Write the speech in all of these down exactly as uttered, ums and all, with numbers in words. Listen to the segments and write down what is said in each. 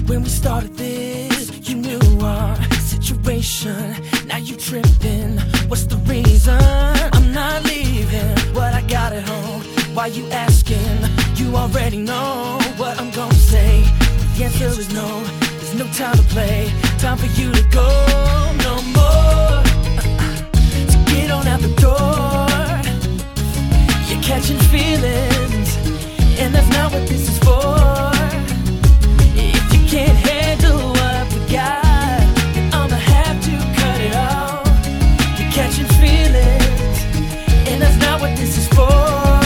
When we started this, you knew our situation. Now you tripping, what's the reason? I'm not leaving what I got at home. Why you asking? You already know what I'm gonna say. The answer is no, there's no time to play. Time for you to go, no more. So get on out the door. You're catching feelings, and that's not what this is for. If you can't handle what we got, then I'ma have to cut it off. You're catching feelings, and that's not what this is for.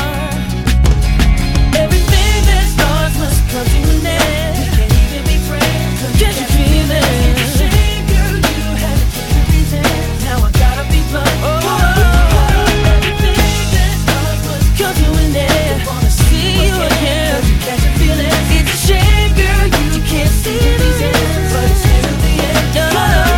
Everything that starts must come to an end. We can't even be friends, 'cause you're catching feelings. It's a shame, girl, you had to take the reason. Now I gotta be blunt. Oh, everything that starts must come to an end. I wanna see you again, 'cause you're catching feelings. It's a shame, girl, you can't see the reason, but it's still the end. No, no, no.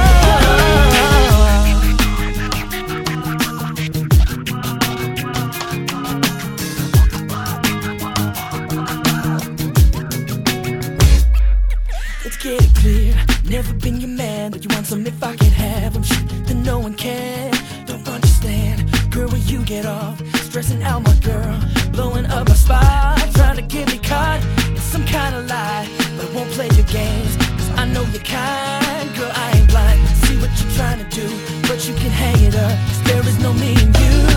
Let's get it clear, never been your man, but you want some if I can have them. Shit that no one can, don't understand. Girl, will you get off, stressing out my girl, blowing up my spot, trying to get me caught in some kind of lie. But I won't play your games, 'cause I know you're kind. Girl, I ain't blind, see what you're trying to do, but you can hang it up, 'cause there is no me and you.